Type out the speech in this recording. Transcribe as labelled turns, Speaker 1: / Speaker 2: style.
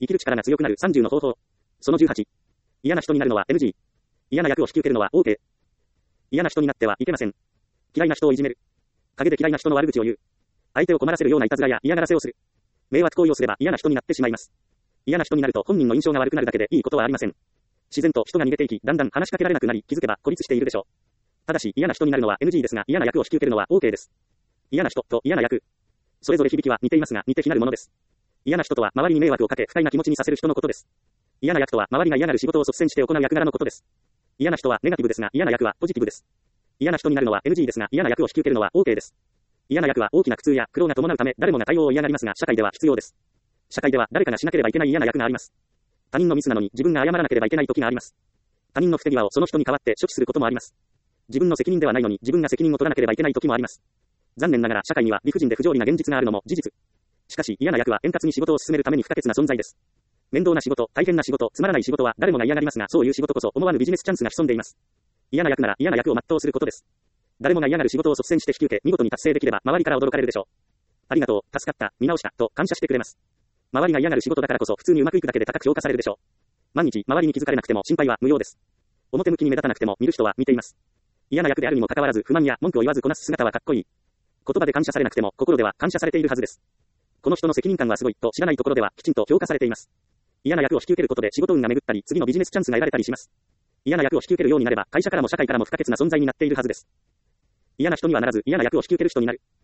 Speaker 1: 生きる力が強くなる30の方法。その18。嫌な人になるのは NG。嫌な役を引き受けるのは OK。嫌な人になってはいけません。嫌いな人をいじめる。陰で嫌いな人の悪口を言う。相手を困らせるようないたずらや嫌がらせをする。迷惑行為をすれば嫌な人になってしまいます。嫌な人になると本人の印象が悪くなるだけでいいことはありません。自然と人が逃げていき、だんだん話しかけられなくなり、気づけば孤立しているでしょう。ただし嫌な人になるのは NG ですが、嫌な役を引き受けるのは OK です。嫌な人と嫌な役。それぞれ響きは似ていますが、似て非なるものです。嫌な人とは周りに迷惑をかけ不快な気持ちにさせる人のことです。嫌な役とは周りが嫌がる仕事を率先して行う役柄のことです。嫌な人はネガティブですが、嫌な役はポジティブです。嫌な人になるのは NG ですが、嫌な役を引き受けるのは OK です。嫌な役は大きな苦痛や苦労が伴うため、誰もが対応を嫌がりますが、社会では必要です。社会では誰かがしなければいけない嫌な役があります。他人のミスなのに自分が謝らなければいけない時があります。他人の不手際をその人に代わって処置することもあります。自分の責任ではないのに自分が責任を取らなければいけない時もあります。残念ながら社会には理不尽で不条理な現実があるのも事実。しかし嫌な役は円滑に仕事を進めるために不可欠な存在です。面倒な仕事、大変な仕事、つまらない仕事は誰もが嫌がりますが、そういう仕事こそ思わぬビジネスチャンスが潜んでいます。嫌な役なら嫌な役を全うすることです。誰もが嫌がる仕事を率先して引き受け、見事に達成できれば周りから驚かれるでしょう。ありがとう、助かった、見直した、と感謝してくれます。周りが嫌がる仕事だからこそ普通にうまくいくだけで高く評価されるでしょう。毎日周りに気づかれなくても心配は無用です。表向きに目立たなくても見る人は見ています。嫌な役であるにもかかわらず不満や文句を言わずこなす姿はかっこいい。言葉で感謝されなくても心では感謝されているはずです。この人の責任感はすごいと知らないところではきちんと評価されています。嫌な役を引き受けることで仕事運が巡ったり次のビジネスチャンスが得られたりします。嫌な役を引き受けるようになれば会社からも社会からも不可欠な存在になっているはずです。嫌な人にはならず嫌な役を引き受ける人になる。